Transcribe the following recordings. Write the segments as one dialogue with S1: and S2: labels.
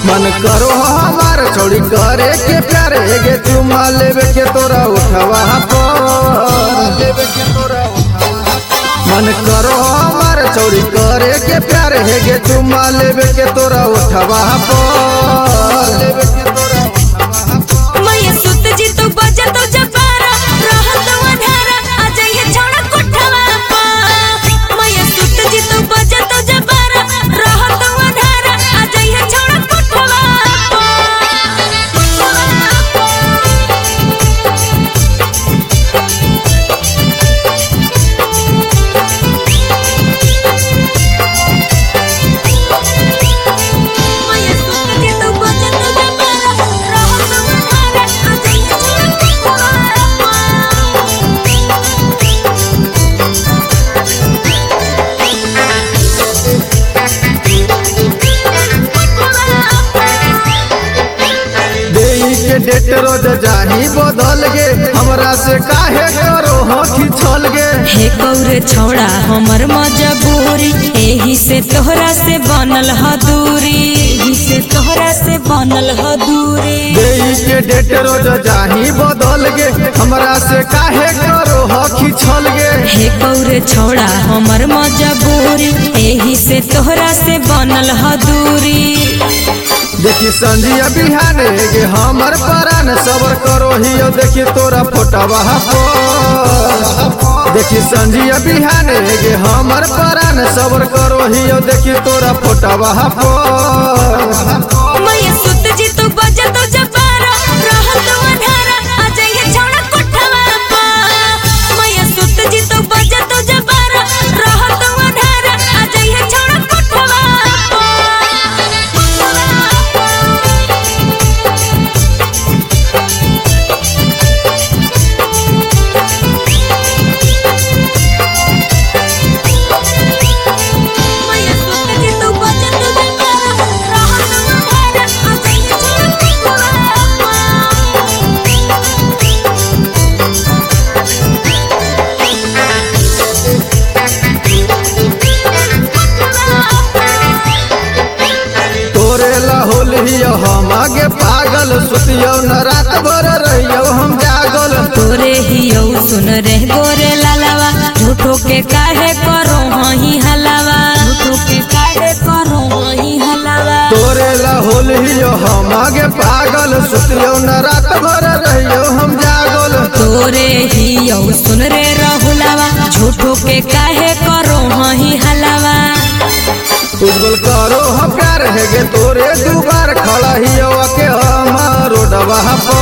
S1: मन करो हमार छोड़ी करे के प्यारे गे चुमा लेवे के तोरा उठवा मन करो हमार छोड़ी करे के प्यारे गे चुमा लेवे के तोरा उठवा डेट रोज जाही बदल गे हमरा से काहे करो हखी छल गे
S2: हे कौरे छोड़ा हमर मजबूरी एही से तोहरा से बनल ह दूरी एही से तोहरा से बनल ह दूरी
S1: देई के डेट रोज जाही बदल गे हमरा से काहे करो हखी छल गे
S2: हे कौरे छोड़ा हमर मजबूरी एही से तोहरा से बनल ह दूरी
S1: देखी संजिया बिहाने गे हमर परान सबर करो हियो देखी तोरा फोटवा देखी संजिया बिहाने गे हमर परान सबर करो हियो देखी तोरा फोटवा
S2: मैया सुत जी तू बजा तो जबारा रहत अधारा आ जाइए छौड़ा कोठवा पा मैया सुत जी तू बजा तो जबारा रहत अधारा आ जाइए छौड़ा कोठवा
S1: हम आगे पागल सुतियो न रात भर रहियो हम जागल
S2: तोरे हियो सुन रे गोरे लालावा झूठो के काहे करो हही हलावा झूठो के काहे करो हही हलावा
S1: तोरे ला होल हियो हम आगे पागल सुतियो न रात भर रहियो हम जागल
S2: तोरे हियो सुन रे रहुलावा झूठो के काहे करो हही हलावा
S1: उज्जवल करो हम प्यार है गे तोरे दुबार खड़ा हियो के हमारो डबा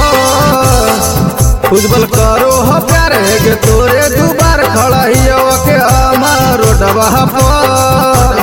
S1: उज्जवल करो हम प्यार है गे तोरे दुबार खड़ा हियो के हमारो डबा